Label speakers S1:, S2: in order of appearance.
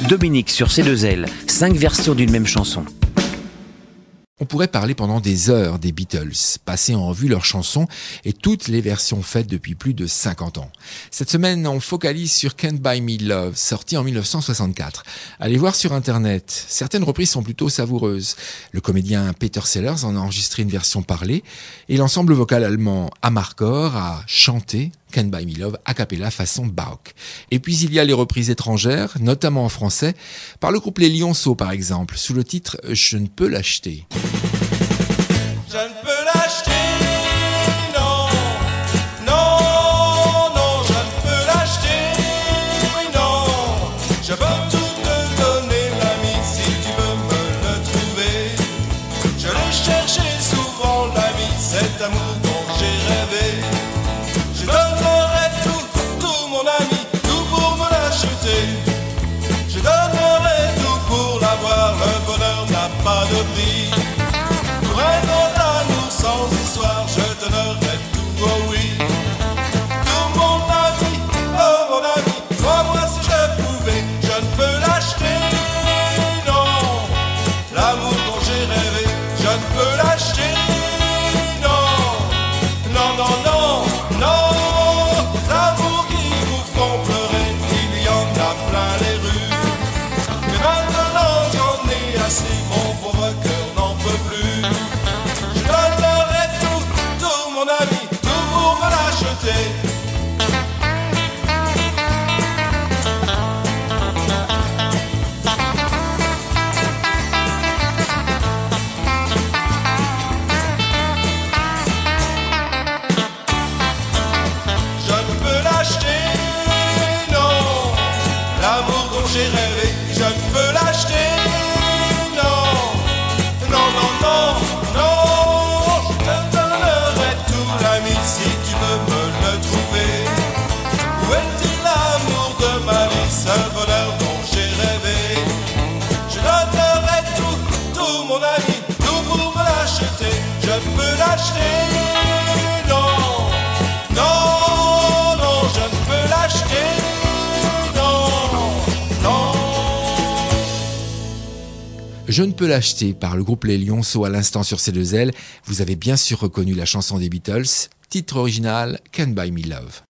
S1: Dominique sur C2L, 5 versions d'une même chanson.
S2: On pourrait parler pendant des heures des Beatles, passer en revue leurs chansons et toutes les versions faites depuis plus de 50 ans. Cette semaine, on focalise sur Can't Buy Me Love, sorti en 1964. Allez voir sur Internet, certaines reprises sont plutôt savoureuses. Le comédien Peter Sellers en a enregistré une version parlée et l'ensemble vocal allemand Amarcord a chanté Can't Buy Me Love a cappella façon baroque. Et puis il y a les reprises étrangères, notamment en français, par le groupe Les Lionceaux par exemple, sous le titre « Je ne peux l'acheter ».
S3: Je ne peux l'acheter, non, non, non, je ne peux l'acheter, non. Je peux tout te donner, l'ami, si tu veux me le trouver. Je l'ai cherché souvent, l'ami, cet amour dont j'ai rêvé. Je donnerai tout, mon ami, tout pour me l'acheter. Je donnerai tout pour l'avoir, le bonheur n'a pas de prix. Pour un amour sans histoire, je donnerai tout, oh oui. Tout mon ami, crois-moi si je pouvais, je ne peux l'acheter, non. L'amour dont j'ai rêvé, je ne peux l'acheter, non. Non, non, non, non. L'amour qui vous font pleurer, il y en a plein les rues. Mais maintenant j'en ai assez, mon pauvre cœur n'en peut plus. L'amour dont j'ai rêvé, je ne peux l'acheter, non. Non, non, non, non. Je te donnerai tout, l'ami, si tu veux me le trouver. Où est-il l'amour de ma vie, ce bonheur dont j'ai rêvé? Je donnerai tout, mon ami, tout pour me l'acheter. Je peux l'acheter, non. Non, non, je ne peux l'acheter.
S2: Je ne peux l'acheter par le groupe Les Lionceaux à l'instant sur C2L. Vous avez bien sûr reconnu la chanson des Beatles, titre original Can't Buy Me Love.